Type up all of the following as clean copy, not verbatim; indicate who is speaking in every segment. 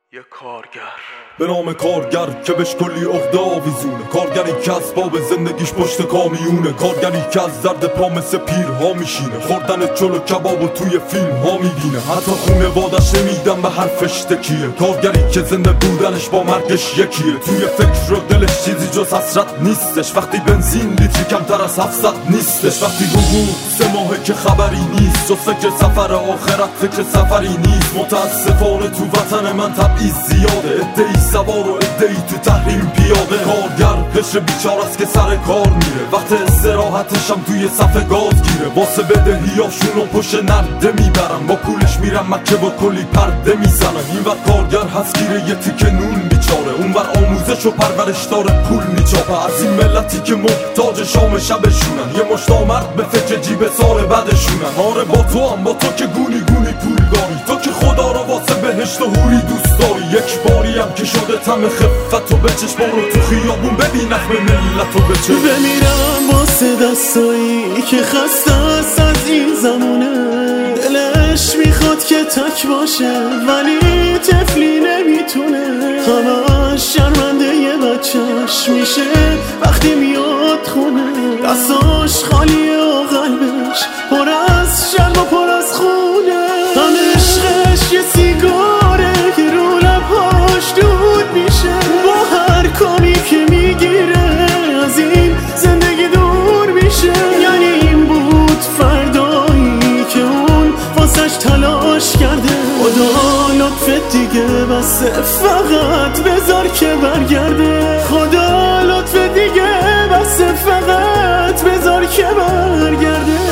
Speaker 1: یه کارگر
Speaker 2: به نام کارگر که بهش کلی عقده آویزونه، کارگری که اسباب زندگیش پشت کامیونه، کارگری که از درد پا مثل پیرها میشینه، خوردن چلو کبابو توی فیلم ها میبینه، حتی خونوادش نمیدن به حرفش تکیه، کارگری که زنده بودنش با مرگش یکیه، توی فکر و دلش چیزی جز حسرت نیستش، وقتی بنزین لیتری کمتر از 700 نیستش، وقتی حقوق 3 ماهه که خبری نیست، جز فکر سفر آخرت فکر سفری نیست، متاسفانه تو وطن من تبعیض زیاده، ادعی سوار و ادعی تو تحریم پیاده، کارگر قشر بیچارست که سر کار میره، وقت استراحتش هم توی صف گاز گیره، واسه بدهیاشونو پشت نرده میبرن، با پولش میرن مکه و کلی پرده میزنن، اینور کارگر هست گیره یه تیکه نون بیچاره، اونور آموزش و پرورش داره پول میچاپه، از این ملتی که محتاج شام شبشونن، یه مشت آمرد به فکر جیب سال بعدشونن، آره با تو هم با تو که گونی گونی پول داری، تو که خدا رو واسه بهشت و حوری دوست داری، یک باری هم که شده تم خفت و به چشم رو تو خیابون ببین اخم ملت و به چشم
Speaker 3: بمیرم واسه دستایی که خسته است از این زمونه، دلش میخواد که تک باشه ولی طفلی نمیتونه، همش شرمنده یه بچهش میشه وقتی میاد خونه، دستاش خالیه و قلبش پر از شرم و پر از خونه، هم عشقش یه سیگاره که رو لبهاش دود میشه، با هر کامی که میگیره از این زندگی دور میشه، یعنی این بود فردایی که اون واسش تلاش کرده، خدا لطفت دیگه بسه فقط بذار که برگرده، خدا لطفت دیگه بسه فقط بذار که برگرده.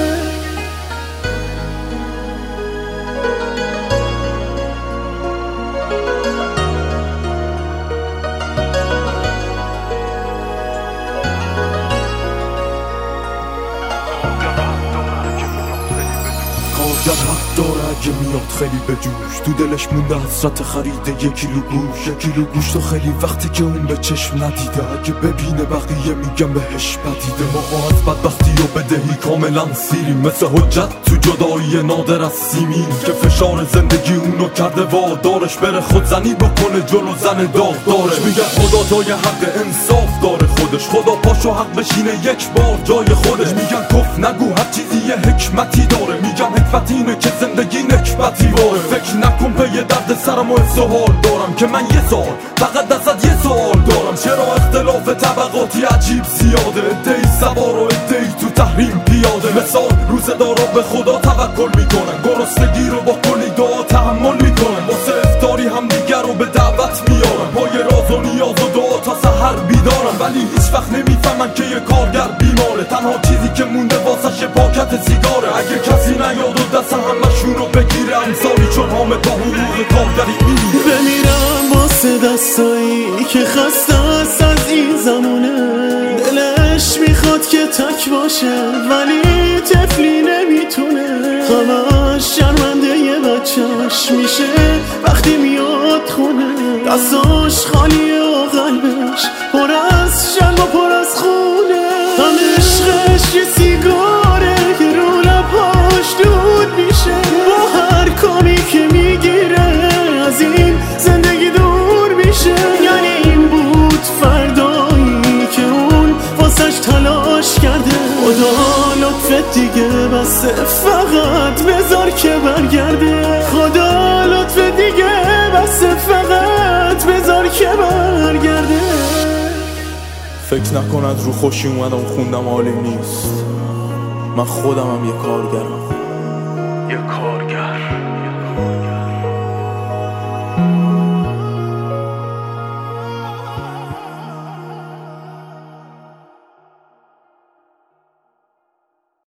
Speaker 2: کارگر حق داره اگه میاد خیلی به جوش، تو دلش مونده حسرت خریده 1 کیلو گوش، 1 کیلو گوشت و خیلی وقتی که اون به چشم ندیده، اگه ببینه بقیه میگم بهش بدیده، ما از بدبختی و بدهی کاملا سیریم، مثل حجت تو جدایی نادر از سیمین که فشار زندگی اونو کرده وادارش بره خودزنی بکنه جلو زن داغدارش، میگه خدا جای حق انصاف داره خودش، خدا پاشو حق بشینه یک بار جای خودش، میگن کف نگو هر چیزی یه حکمتی داره، میگم حکمت اینه که زندگی نکبتی واره، فکر نکن به یه درد سرم و سوال دارم که من یه سال فقط ازت یه سوال دارم، چرا اختلاف طبقاتی عجیب زیاده، ادعی سوار و ادعی تو تحریم پیاده، مثال روزدارا به خدا توکل میکنن، گرسنگی رو با کلی دعا تحمل میکنن، واسه افطاری هم دیگر رو به دعوت میارن، پای راز و نیاز و دعا تا سحر بیدارن، ولی هیچ وقت نمیفهمن که یه کارگر بیماره، تنها چیزی که مونده واسش پاکت سیگاره، اگه کسی نیاد و دست همشون رو بگیره امثالی چون همه با حقوق کارگری میمیره،
Speaker 3: بمیرم واسه دستایی که خسته است از این زمونه، دلش میخواد که تک باشه ولی طفلی نمیتونه، همش شرمنده یه بچهش میشه وقتی میاد خونه، دستاش خالیه و قلبش پر از شرم و پر از خونه، هم عشقش یه سیگاره که رو لبهاش دود میشه، با هر کامی که میگیره از این زندگی دور میشه، یعنی این بود فردایی که اون واسش تلاش کرده، خدا لطفت دیگه بسه فقط بذار که برگرده، خدا لطفت دیگه بسه فقط بذار که برگرده.
Speaker 4: فکر نکن از رو خوشی اومدم خوندم عالی نیست، من خودم هم یه کارگرم،
Speaker 1: یه کارگر